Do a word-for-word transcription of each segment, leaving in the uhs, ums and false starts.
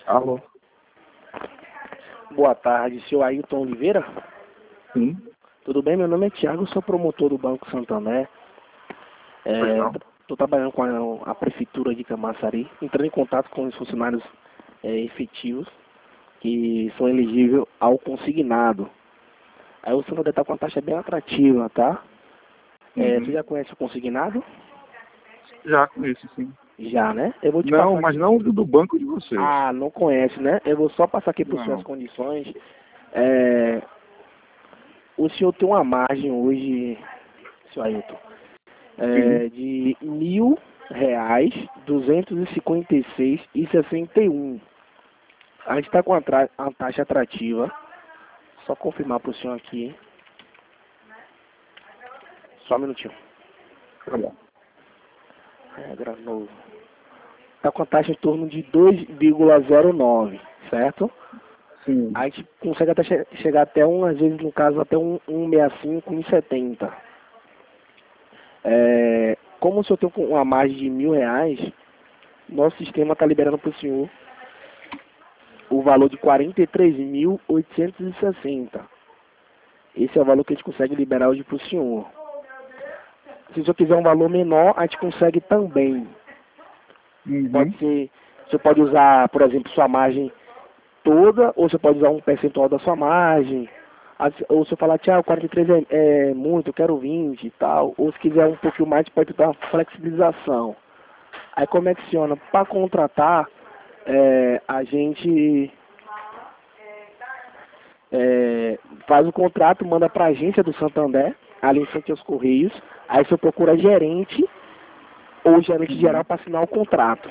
Alô? Boa tarde, senhor Ailton Oliveira? Sim. Tudo bem? Meu nome é Thiago, sou promotor do Banco Santander. Estou trabalhando com a, a Prefeitura de Camaçari, entrando em contato com os funcionários é, efetivos que são elegíveis ao consignado. Aí o Santander está com uma taxa bem atrativa, tá? É, Uhum. Você já conhece o consignado? Já conheço, sim. Já, né? Eu vou te Não, passar mas aqui. não do do banco de vocês. Ah, não conhece, né? Eu vou só passar aqui por suas Não. condições. É, O senhor tem uma margem hoje, senhor Ailton, Sim. é, de mil reais, duzentos e cinquenta e seis e sessenta e um. A gente está com a, tra- a taxa atrativa. Só confirmar para o senhor aqui. Só um minutinho. Tá bom. É, novo. Está com a taxa em torno de dois vírgula zero nove, certo? Sim. A gente consegue até che chegar até um, às vezes no caso, até um, um sessenta e cinco, um setenta. É, como o senhor tem uma margem de mil reais, nosso sistema está liberando para o senhor o valor de quarenta e três mil oitocentos e sessenta. Esse é o valor que a gente consegue liberar hoje para o senhor. Se o senhor quiser um valor menor, a gente consegue também. Uhum. Pode ser, você pode usar, por exemplo, sua margem toda, ou você pode usar um percentual da sua margem. Ou se eu falar, Tiago, quarenta e três é, é muito, eu quero vinte e tal. Ou se quiser um pouquinho mais, pode dar uma flexibilização. Aí como é que funciona? Para contratar, é, a gente é, faz o contrato, manda para a agência do Santander, ali em frente aos Correios. Aí você procura gerente ou gerente Uhum. geral para assinar o contrato.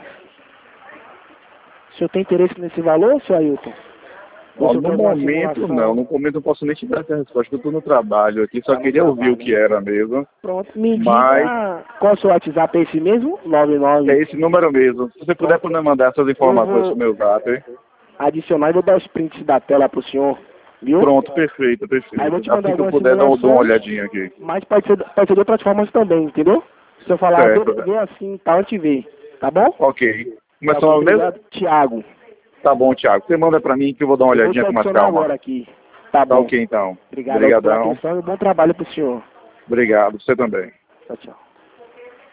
O senhor tem interesse nesse valor, senhor Ailton? Ou o Ó, senhor no quer alguma momento simulação? não, no momento não posso nem te dar essa resposta, porque eu estou no trabalho aqui, só Tá no queria ouvir o trabalho, que né? era mesmo. Pronto, me Mas diga qual é o seu WhatsApp, é esse mesmo? nove é nove. esse número mesmo. Se você puder Pronto. poder mandar essas Eu informações vou pro meu zap, hein? adicionar e vou dar os prints da tela pro senhor, viu? Pronto, perfeito, Aí eu vou perfeito. te mandar Assim que eu algumas puder dar um- dar uma simulações, olhadinha aqui. mas pode ser, pode ser de outras formas também, entendeu? Se eu falar, vê, Certo. vê assim, tal, a gente vê. Tá bom? Ok. Mas Tá só bom, mesmo? obrigado. Tiago, Tá bom, Thiago. Você manda pra mim que eu vou dar uma eu vou te olhadinha com mais adicionar calma. agora aqui. Tá Tá bom. ok, então. Obrigado pela Obrigadão. atenção e bom trabalho pro senhor. Obrigado. Você também. Tchau, tchau.